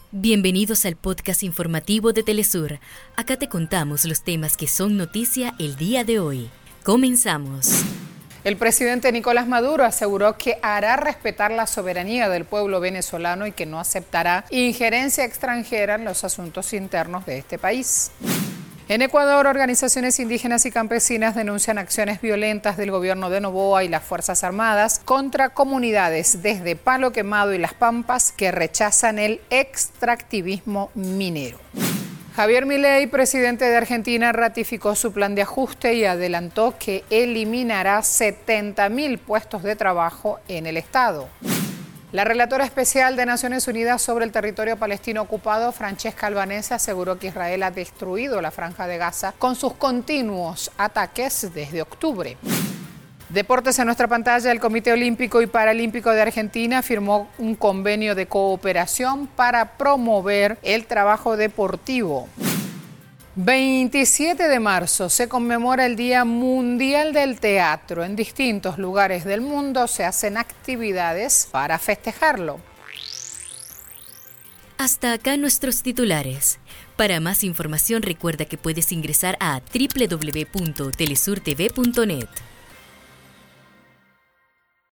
Bienvenidos al podcast informativo de Telesur. Acá te contamos los temas que son noticia el día de hoy. Comenzamos. El presidente Nicolás Maduro aseguró que hará respetar la soberanía del pueblo venezolano y que no aceptará injerencia extranjera en los asuntos internos de este país. En Ecuador, organizaciones indígenas y campesinas denuncian acciones violentas del gobierno de Noboa y las Fuerzas Armadas contra comunidades desde Palo Quemado y Las Pampas que rechazan el extractivismo minero. Javier Milei, presidente de Argentina, ratificó su plan de ajuste y adelantó que eliminará 70.000 puestos de trabajo en el Estado. La relatora especial de Naciones Unidas sobre el territorio palestino ocupado, Francesca Albanese, aseguró que Israel ha destruido la Franja de Gaza con sus continuos ataques desde octubre. Deportes en nuestra pantalla. El Comité Olímpico y Paralímpico de Argentina firmó un convenio de cooperación para promover el trabajo deportivo. 27 de marzo se conmemora el Día Mundial del Teatro. En distintos lugares del mundo se hacen actividades para festejarlo. Hasta acá nuestros titulares. Para más información recuerda que puedes ingresar a www.telesurtv.net.